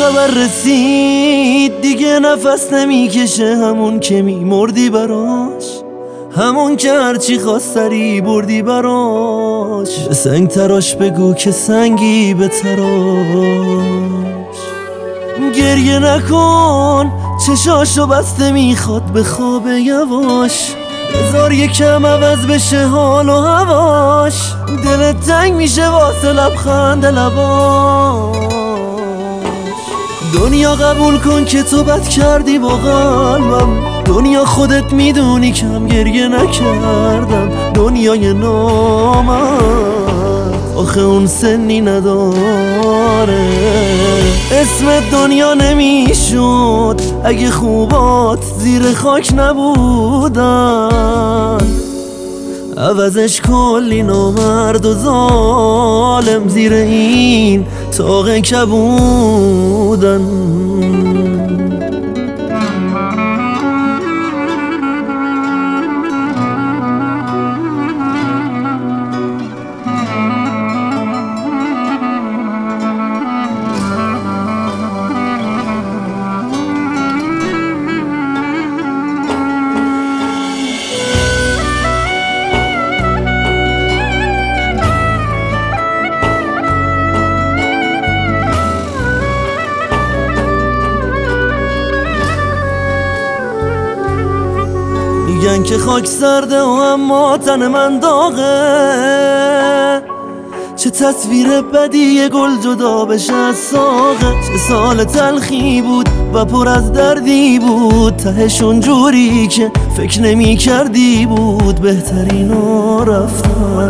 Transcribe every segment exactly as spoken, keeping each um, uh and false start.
خبر رسید دیگه نفس نمیکشه، همون که میمردی براش، همون که هرچی خواست سری بردی براش. به سنگ تراش بگو که سنگی به تراش. گریه نکن چشاشو بسته میخواد به خواب یواش، بذار یکم عوض بشه حال و هواش. دلت تنگ میشه واسه لبخند لباش. دنیا قبول کن که تو بد کردی با قلبم، دنیا خودت میدونی کم گریه نکردم. دنیای نامرد آخه اون سنی نداره، اسم دنیا نمیشد اگه خوبات زیر خاک نبودن. عوضش کلی نامرد و ظالم زیر این طاق کبودن. میگن که خاک سرده و اما تن من داغه، چه تصویر بدی یه گل جدا بشه از ساقه. چه سال تلخی بود و پر از دردی بود، تهش اونجوری که فکر نمی کردی بود بهترین ها رفتن.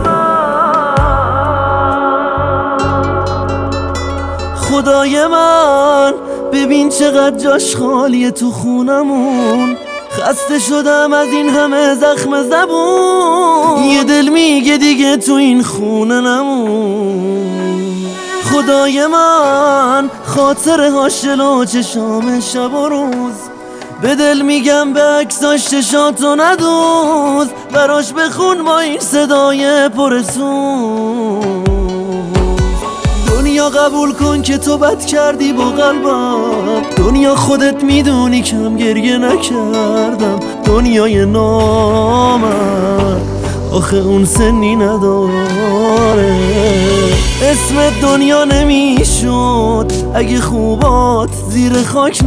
خدای من ببین چقدر جاش خالیه تو خونمون، خسته شدم از این همه زخم زبون. یه دل میگه دیگه تو این خونه نمون. خدای من خاطره هاش جلو چشام شب و روز، به دل میگم به عکساش چشاتو ندوز. براش بخون با این صدای پرسوز. دنیا قبول کن که تو بد کردی با قلبم، دنیا خودت میدونی کم گریه نکردم. دنیای نامرد آخه اون سنی نداره، اسم دنیا نمیشد اگه خوبات زیر خاک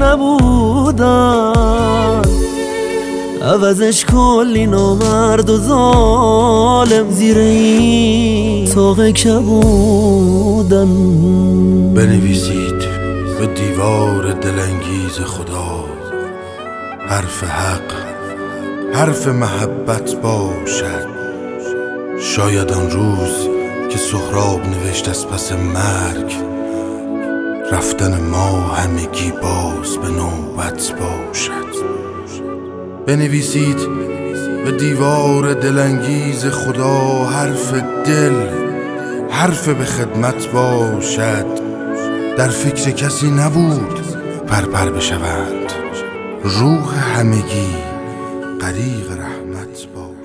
نبودن. عوضش کلی نامرد و ظالم زیر این طاق کبودن. بنویسید به دیوار دلانگیز خدا، حرف حق حرف محبت باشد. شاید آن روز که سهراب نوشت از پس مرگ، رفتن ما همگی باز به نوبت باشد. بنویسید به دیوار دلانگیز خدا، حرف دل حرف به خدمت باشد. در فکر کسی نبود پرپر بشوند، روح همگی غریق رحمت باشد.